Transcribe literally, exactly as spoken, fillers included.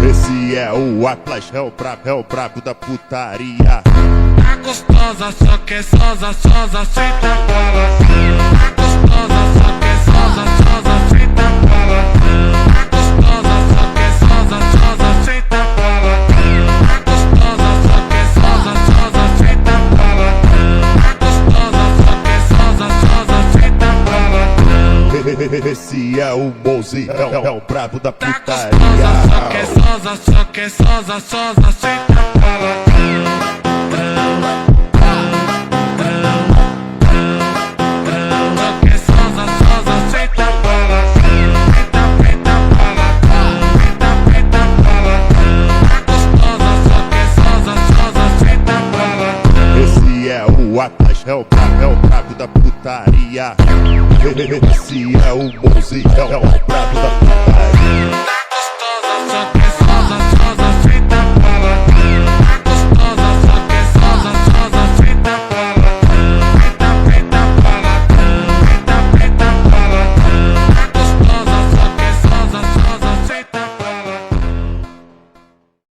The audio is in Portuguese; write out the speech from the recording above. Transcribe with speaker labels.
Speaker 1: Esse é o Atlas, é o brabo, é o brabo da putaria.
Speaker 2: Tá gostosa, só quer sosa, sosa, senta bola. Tá gostosa, só quer sosa, sosa, senta bola. Tá gostosa, só quer sosa, sosa, senta bola. Tá gostosa, só quer sosa, sosa, senta bola. Tá gostosa, só quer sosa, sosa, senta bola.
Speaker 1: Esse é o Mozi, é, o- é o brabo da
Speaker 2: Tá
Speaker 1: putaria.
Speaker 2: gostosa, só quer sosa, só quer sosa, sosa, senta bola.
Speaker 1: O Atlas é o brabo, é o brabo da putaria. Esse é o Mozi, é o brabo da putaria.